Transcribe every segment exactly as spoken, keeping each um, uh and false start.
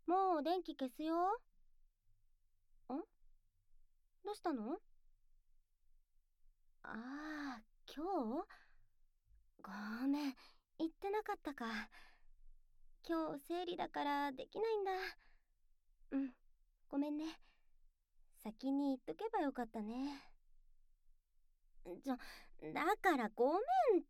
もう電気消すよ。ん？どうしたの？ああ、今日？ごめん、言ってなかったか。今日生理だからできないんだ。うん、ごめんね。先に言っとけばよかったね。ちょ、だからごめんって。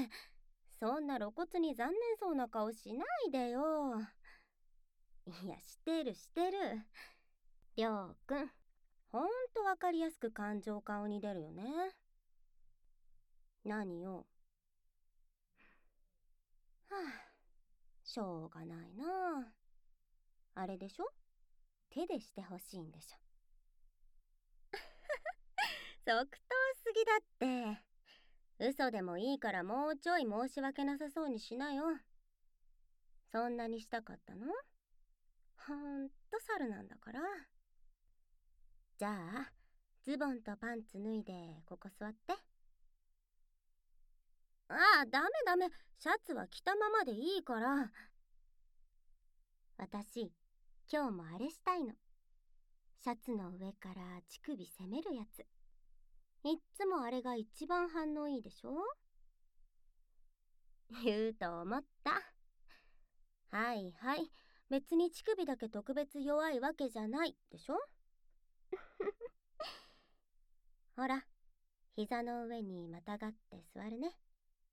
そんな露骨に残念そうな顔しないでよ。いや、してるしてる。りょうくん、ほんとわかりやすく感情顔に出るよね。何よ。はあ、しょうがないな。あれでしょ？手でしてほしいんでしょ。即答すぎだって。嘘でもいいからもうちょい申し訳なさそうにしなよ。そんなにしたかったの？ほんと猿なんだから。じゃあ、ズボンとパンツ脱いでここ座って。ああ、ダメダメ。シャツは着たままでいいから。私、今日もあれしたいの。シャツの上から乳首攻めるやつ。いっつもあれが一番反応いいでしょ？言うと思った。はいはい。別に乳首だけ特別弱いわけじゃないでしょ？ほら、膝の上にまたがって座るね。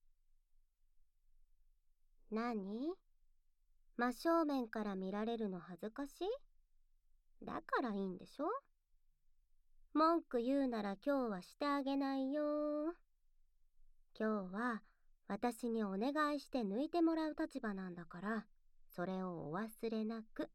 何？真正面から見られるの恥ずかしい？だからいいんでしょ？文句言うなら今日はしてあげないよ。今日は私にお願いして抜いてもらう立場なんだから、それをお忘れなく。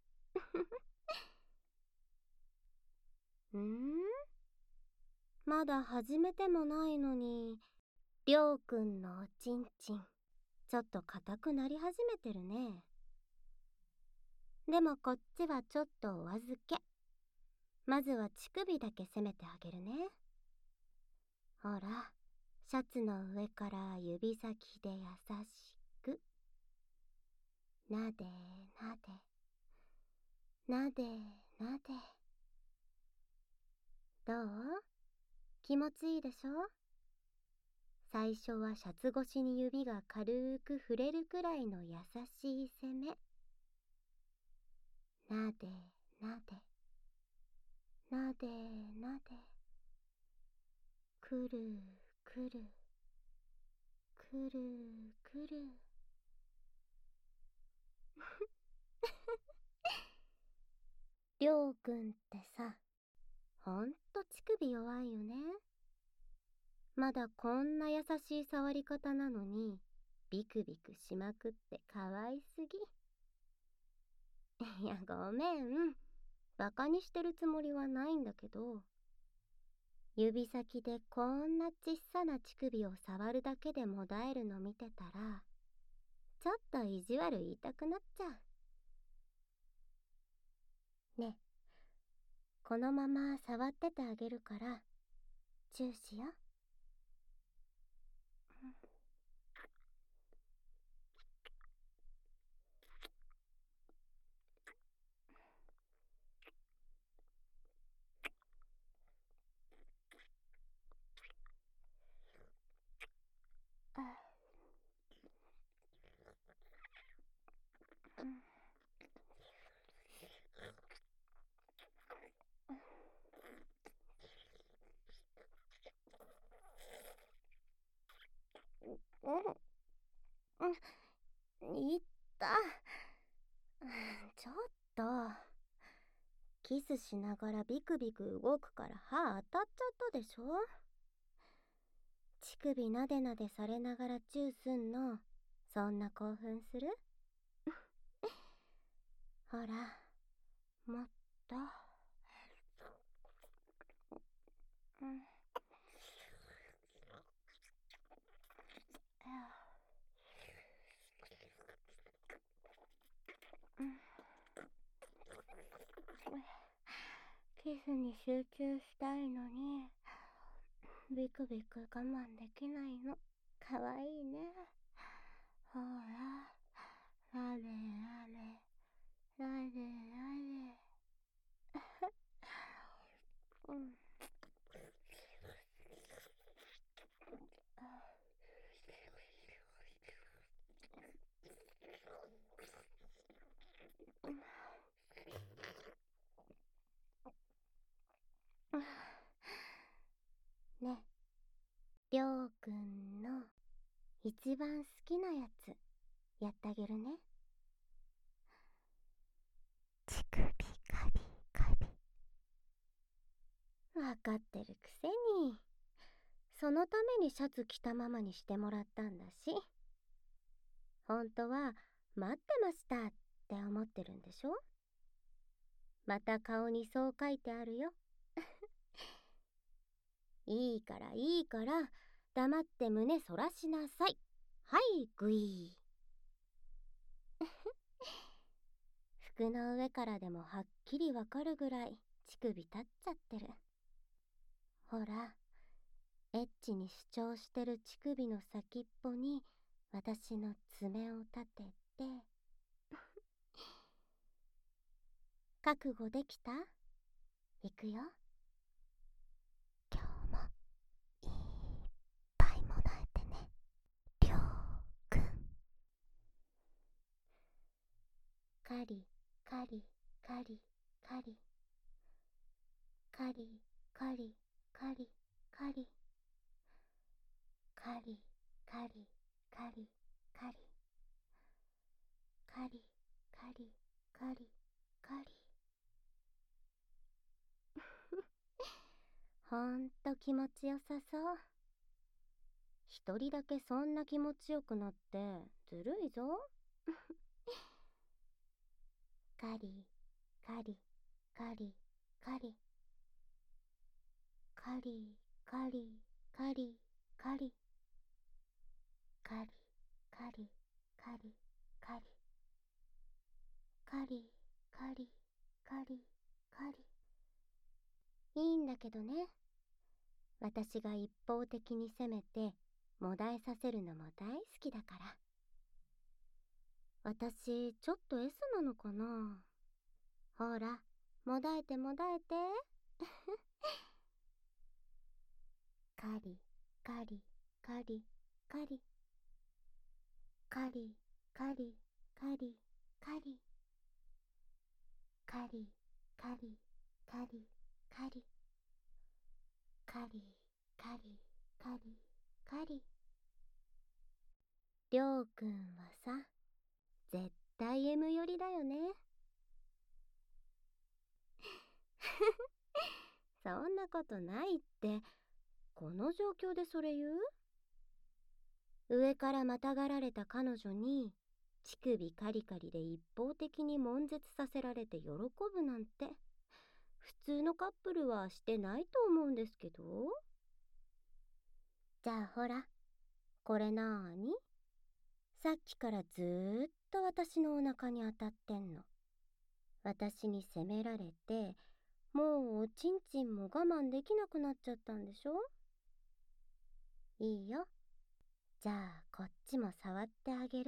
んー？まだ始めてもないのに、りょうくんのおちんちん、ちょっと硬くなり始めてるね。でもこっちはちょっとお預け。まずは乳首だけ攻めてあげるね。ほら、シャツの上から指先で優しく。なでなで。なでなで。どう？気持ちいいでしょ？最初はシャツ越しに指が軽く触れるくらいの優しい攻め。なでなで。なでなで。くるくる。くるくる。りょうくんってさ、ほんと乳首弱いよね。まだこんな優しい触り方なのに、ビクビクしまくってかわいすぎ。いや、ごめん。バカにしてるつもりはないんだけど、指先でこんなちっさな乳首を触るだけでもだえるの見てたら、ちょっと意地悪言いたくなっちゃう。ね、このまま触っててあげるから、チューしよ。うん、うん、いった。ちょっと。キスしながらビクビク動くから歯当たっちゃったでしょ？乳首なでなでされながらチューすんの、そんな興奮する？ほら、もっと。うん。キスに集中したいのに、ビクビク我慢できないの。かわいいね。ほら、なでなで、なで一番好きなやつやってあげるね。乳首カリカリ。わかってるくせに。そのためにシャツ着たままにしてもらったんだし。本当は待ってましたって思ってるんでしょ。また顔にそう書いてあるよ。いいからいいから黙って胸そらしなさい。はいグイー。服の上からでもはっきりわかるぐらい乳首立っちゃってる。ほら、エッチに主張してる乳首の先っぽに私の爪を立てて。覚悟できた？いくよ。今日もいっぱいもらえてね、りょうくん。カリカリカリカリカリカリカリカリカリカリカリカリカリカリカリカリ。ほんと気持ちよさそう。一人だけそんな気持ちよくなってずるいぞ。カリカリカリカリカリカリカリカリカリカリカリカリカリカリカリカリ。いいんだけどね。私が一方的に攻めてもだえさせるのも大好きだから。私ちょっと S なのかな。ほら、もだえてもだえて。カリカリカリカリカリカリカリカリカリカリカリカリカリカリカリカリ。りょうくんはさ、絶対 エム 寄りだよね。そんなことないって。この状況でそれ言う？上からまたがられた彼女に乳首カリカリで一方的に悶絶させられて喜ぶなんて普通のカップルはしてないと思うんですけど。じゃあほら、これなーに？さっきからずーっと私のお腹に当たってんの。私に責められて、もうおちんちんも我慢できなくなっちゃったんでしょ？いいよ。じゃあこっちも触ってあげる。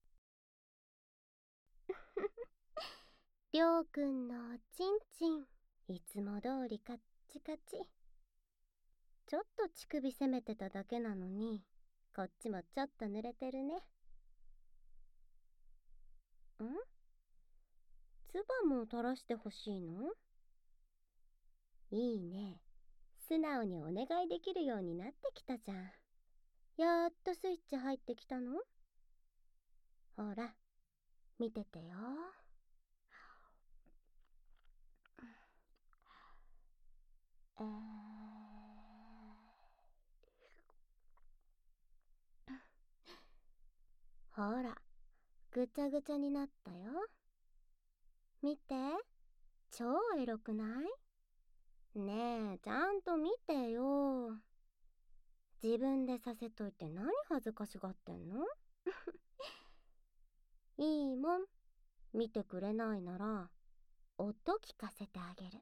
りょうくんのおちんちん、いつも通りカッチカチ。ちょっと乳首攻めてただけなのに、こっちもちょっと濡れてるね。ん？唾も垂らしてほしいの？いいね。素直にお願いできるようになってきたじゃん。やっとスイッチ入ってきたの？ほら、見ててよ。えー、ほら、ぐちゃぐちゃになったよ。見て、超エロくない？ねえ、ちゃんと見てよ。自分でさせといて何恥ずかしがってんの？いいもん。見てくれないなら、音聞かせてあげる。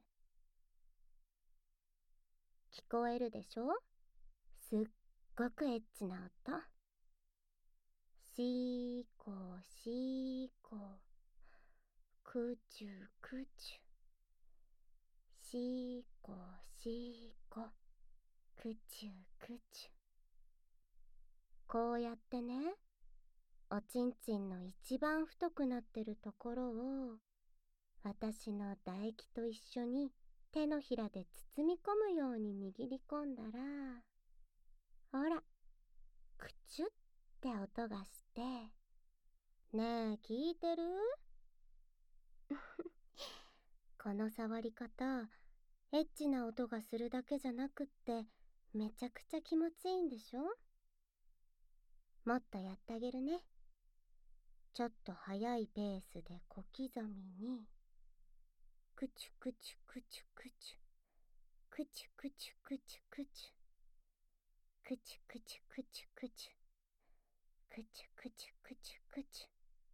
聞こえるでしょ？すっごくエッチな音。しーこしーこ。くちゅくちゅ。しーこしーこ。くちゅくちゅ。こうやってね、おちんちんの一番太くなってるところを私の唾液と一緒に手のひらで包み込むように握り込んだら、ほら、くちゅっって音がして、ねえ聞いてる？この触り方、エッチな音がするだけじゃなくってめちゃくちゃ気持ちいいんでしょ？もっとやってあげるね。ちょっと速いペースで小刻みに、くちゅくちゅくちゅくちゅ、くちゅくちゅくちゅくちゅ、くちゅくちゅくちゅくちゅ、くちゅくちゅくちゅくちゅ。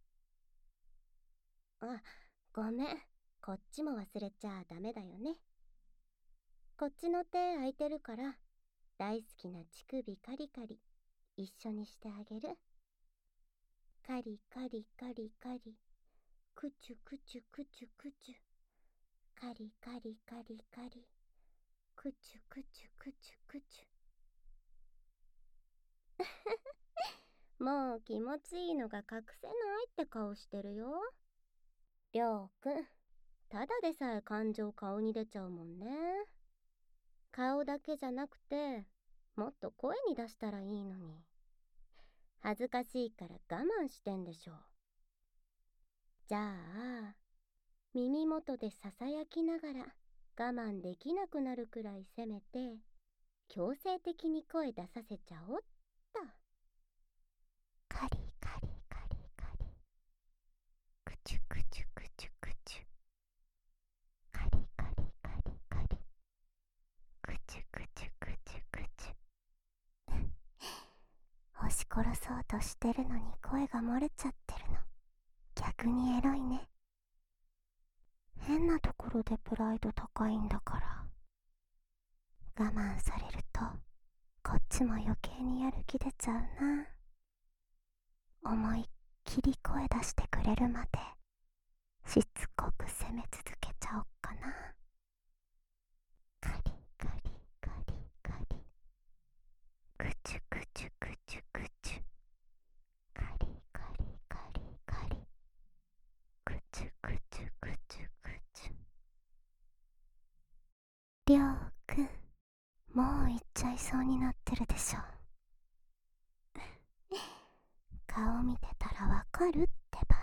あ、ごめん、こっちも忘れちゃダメだよね。こっちの手空いてるから、大好きな乳首カリカリ一緒にしてあげる。カリカリカリカリ、くちゅくちゅくちゅくちゅ、カリカリカリカリ、くちゅくちゅくちゅくちゅ。もう気持ちいいのが隠せないって顔してるよ。りょうくん、ただでさえ感情顔に出ちゃうもんね。顔だけじゃなくて、もっと声に出したらいいのに。恥ずかしいから我慢してんでしょ。じゃあ、耳元でささやきながら我慢できなくなるくらいせめて、強制的に声出させちゃおっと。カリカリカリカリ、くちゅくちゅくちゅくちゅ、カリカリカリカリ、くちゅくちゅくちゅくちゅ。押し殺そうとしてるのに声が漏れちゃってるの、逆にエロいね。変なところでプライド高いんだから。我慢されるとこっちも余計にやる気出ちゃうな。思いっきり声出してくれるまでしつこく責め続けちゃおっかな。カリカリカリカリ、くちゅくちゅくちゅくちゅ、カリカリカリカリ、くちゅくちゅくちゅくちゅ。りょうくん、もう行っちゃいそうになってるでしょ。顔見てたらわかるってば。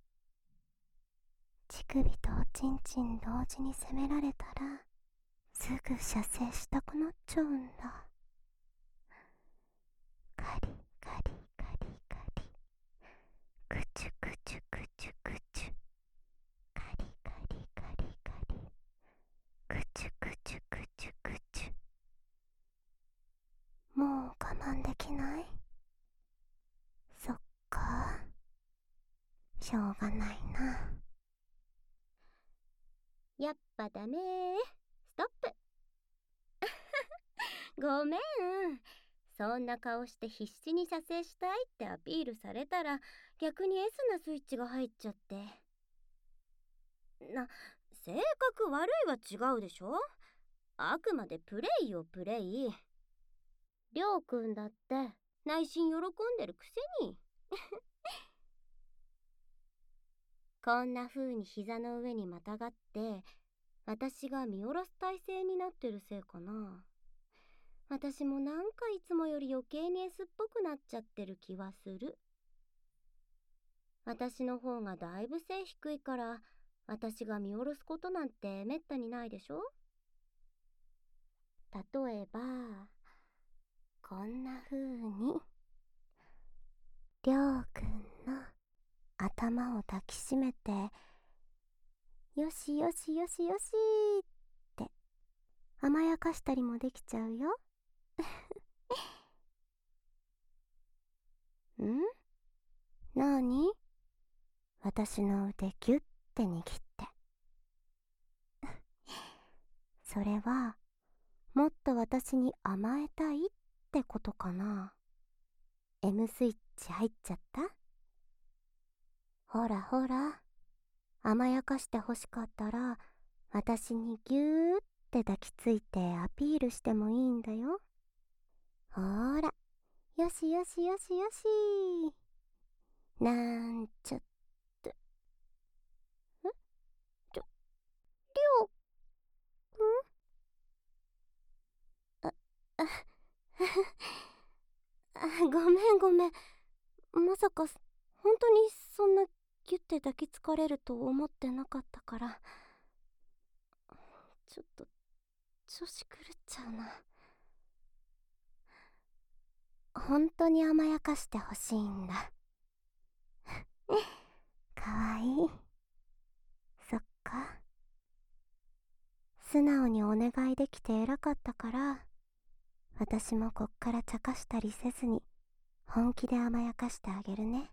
乳首とおちんちん同時に責められたらすぐ射精したくなっちゃうんだ。カリカリカリカリ、くちゅくちゅくちゅくちゅ、カリカリカリカリ、くちゅくちゅくちゅくちゅ。もう我慢できない？そっか、しょうがないな。やっぱダメー。ストップ。ごめん。そんな顔して必死に射精したいってアピールされたら逆に S なスイッチが入っちゃって。な、性格悪いは違うでしょ。あくまでプレイよプレイ。りょうくんだって内心喜んでるくせに。こんな風に膝の上にまたがって私が見下ろす体勢になってるせいかな。私もなんかいつもより余計に S っぽくなっちゃってる気はする。私の方がだいぶ背低いから私が見下ろすことなんてめったにないでしょ。例えばこんな風にりょうくんの頭を抱きしめてよしよしよしよしって甘やかしたりもできちゃうよ。ん？なに？私の腕ギュッて握って。それはもっと私に甘えたいってことかな。 M スイッチ入っちゃった？ほらほら、甘やかしてほしかったら私にギューって抱きついてアピールしてもいいんだよ。ほーら、よしよしよしよし。なんちゃって。ん？ちょ、りょうくん？あ、あ、あ、ごめんごめん。 まさか本当にそんなギュッて抱きつかれると思ってなかったから、ちょっと調子狂っちゃうな。本当に甘やかしてほしいんだ。かわいい。そっか。素直にお願いできて偉かったから、私もこっから茶化したりせずに本気で甘やかしてあげるね。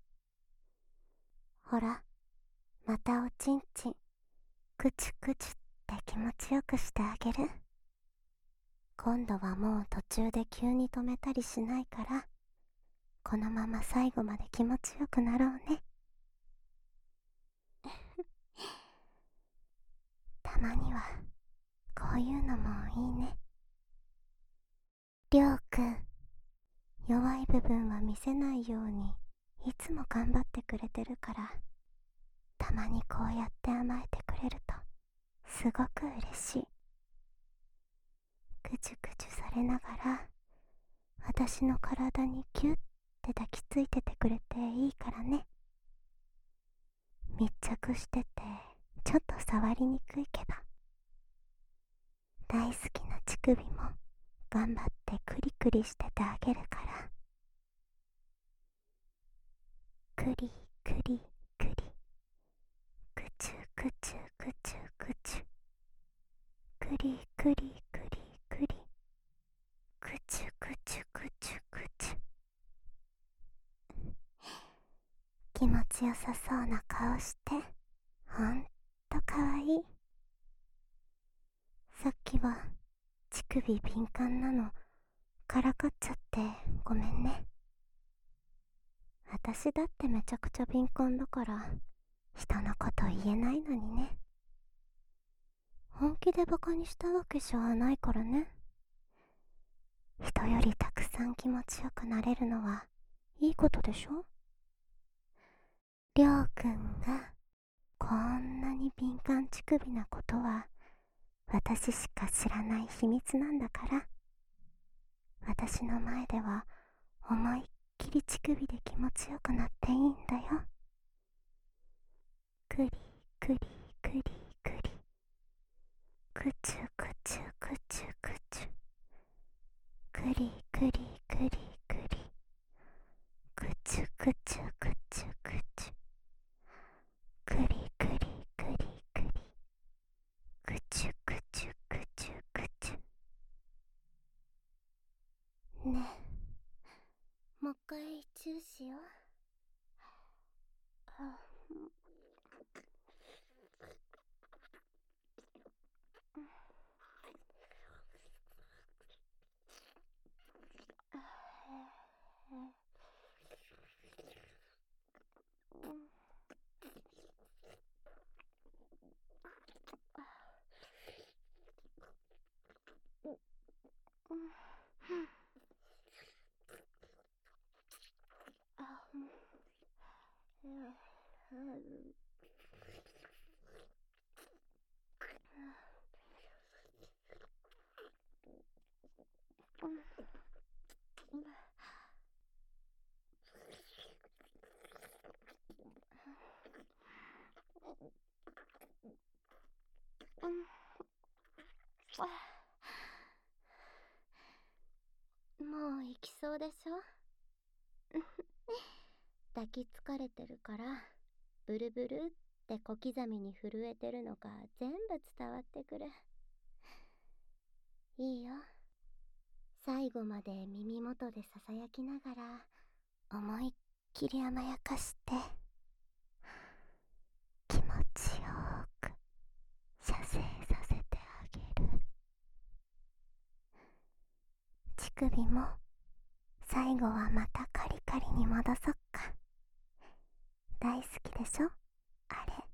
ほら、またおちんちんクチュクチュって気持ちよくしてあげる。今度はもう途中で急に止めたりしないから、このまま最後まで気持ちよくなろうね。たまにはこういうのもいいね。りょうくん、弱い部分は見せないようにいつも頑張ってくれてるから、たまにこうやって甘えてくれるとすごく嬉しい。ぐちゅぐちゅされながら私の体にキュッて抱きついててくれていいからね。密着しててちょっと触りにくいけど、大好きな乳首も頑張ってクリクリしててあげるから。クリクリクリ、クチュクチュクチュクチュ、クリクリクリクリ、クチュクチュクチュクチュ。気持ちよさそうな顔してほんとかわいい。さっきは乳首敏感なのからかっちゃってごめんね。私だってめちゃくちゃ敏感だから人のこと言えないのにね。本気でバカにしたわけじゃないからね。人よりたくさん気持ちよくなれるのはいいことでしょ。りょうくんがこんなに敏感乳首なことは私しか知らない秘密なんだから、私の前では思いっきり乳首で気持ちよくなっていいんだよ。クリクリクリクリ、クチュクチュクチュクチュ、クリクリクリクリ、クチュクチュクチュクチュ、クリクリクリクリ、クチュクチュクチュクチュ。ねえ、もう一回チューしよう。あ、もう行きそうでしょ。抱きつかれてるからブルブルって小刻みに震えてるのが全部伝わってくる。いいよ、最後まで耳元でささやきながら思いっきり甘やかして気持ちよく射精させてあげる。乳首も最後はまたカリカリに戻そっか。大好きでしょあれ。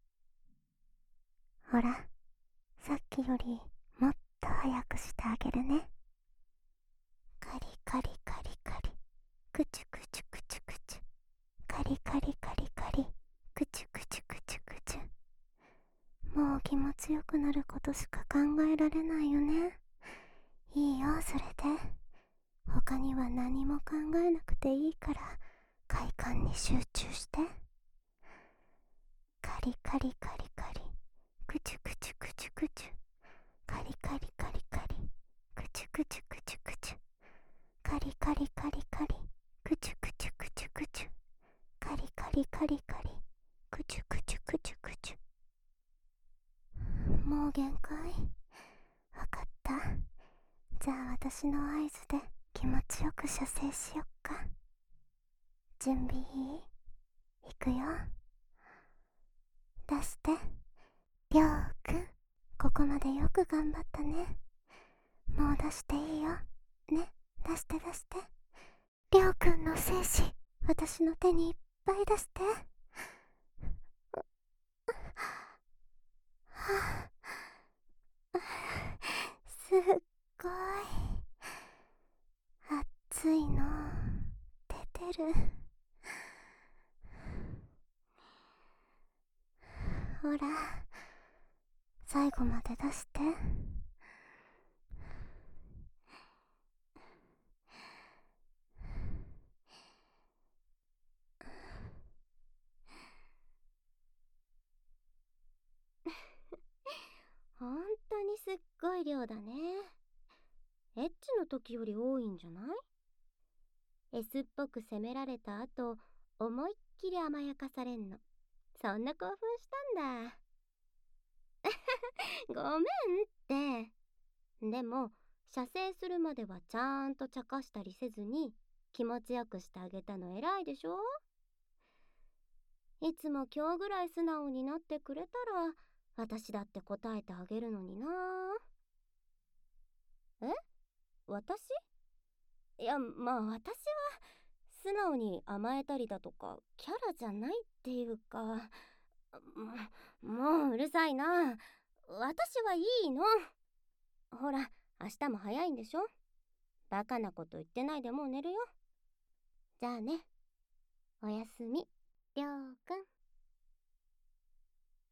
ほら、さっきよりもっと早くしてあげるね。カリカリカリカリ、クチュクチュクチュクチュ、カリカリカリカリ、クチュクチュクチュクチュ。もう気持ちよくなることしか考えられないよね。いいよ、それで。他には何も考えなくていいから快感に集中して。カリカリカリカリ、クチュクチュクチュクチュ、カリカリカリカリ、クチュクチュクチュクチュ、カリカリカリカリ、クチュクチュクチュクチュ、カリカリカリカリ、クチュクチュクチュクチュ。もう限界。わかった。じゃあ私の合図で気持ちよく射精しよっか。準備いい？いくよ。出して。りょうくん、ここまでよく頑張ったね。もう出していいよ。ね、出して出して。りょうくんの精子、私の手にいっぱい出して。はあ、すっごい熱いの出てる。ほら、最後まで出して。ほんとにすっごい量だね。エッチの時より多いんじゃない？ S っぽく責められた後、思いっきり甘やかされんの。そんな興奮したんだ。ごめんって。でも、射精するまではちゃんと茶化したりせずに気持ちよくしてあげたの偉いでしょ？いつも今日ぐらい素直になってくれたら私だって答えてあげるのにな。え？私？いや、まあ私は素直に甘えたりだとかキャラじゃないっていうか、ももううるさいな。私はいいの。ほら、明日も早いんでしょ？バカなこと言ってないでもう寝るよ。じゃあね。おやすみ、りょうくん。